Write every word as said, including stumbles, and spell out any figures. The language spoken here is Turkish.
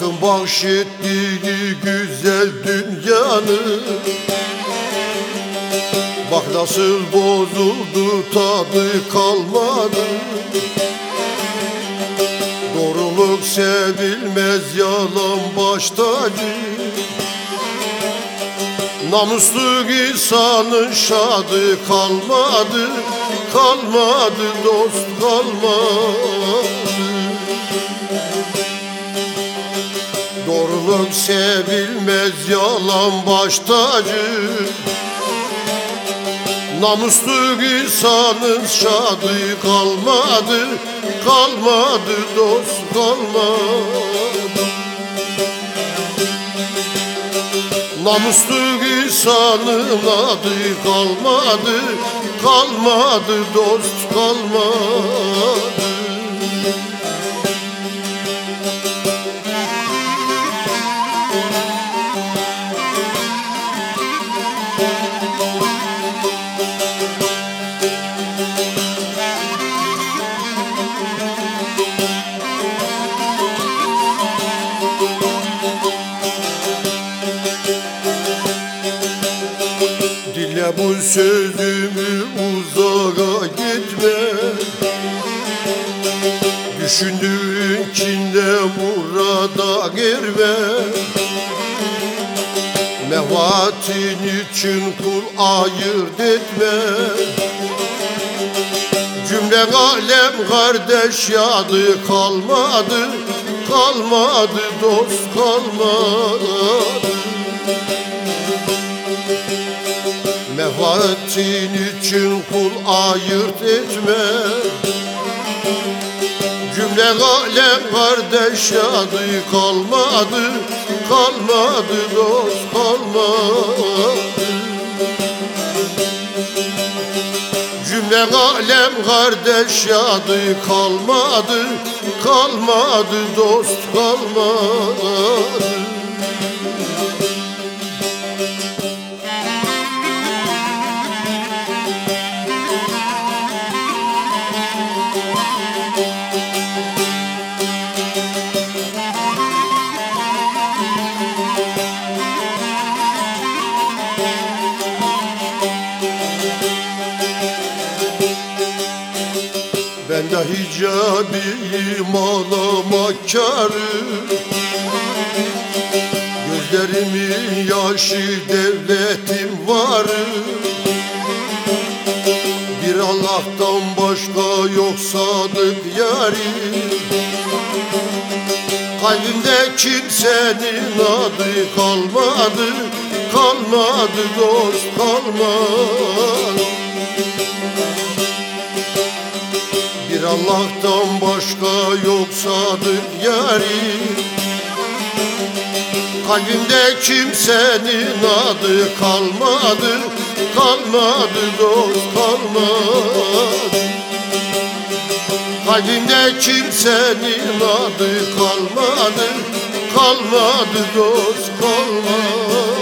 Hakkın bahşettiği güzel dünyanın bak nasıl bozuldu, tadı kalmadı. Doğruluk sevilmez, yalan baş tacı. Namuslu insanın şadı kalmadı, kalmadı dost kalmadı. Doğruluk sevilmez, yalan baş tacı. Namuslu insanın şadı kalmadı, kalmadı dost kalmadı. Namuslu insanın adı kalmadı, kalmadı dost kalmadı. Dile bu sözümü uzağa gitme, düşündüğün kinle murada girme. Mevatin için kul ayırt etme. Cümle alem kardeş yadı kalmadı, kalmadı dost kalmadı. Mevatin için kul ayırt etme. Cümle alem kardeş yadı kalmadı, kalmadı dost kalmadı. Cümle alem kardeş yadı kalmadı, kalmadı dost kalmadı. Ben de hicabiyim ağlamak kârı, gözlerimin yaşı devletim varı. Bir Allah'tan başka yok sadık yâri. Kalbimde kimsenin adı kalmadı, kalmadı dost kalmadı. Bir Allah'tan başka yok sadık yâri. Kalbimde kimsenin adı kalmadı, kalmadı dost kalmadı. Kalbimde kimsenin adı kalmadı, kalmadı dost kalmadı.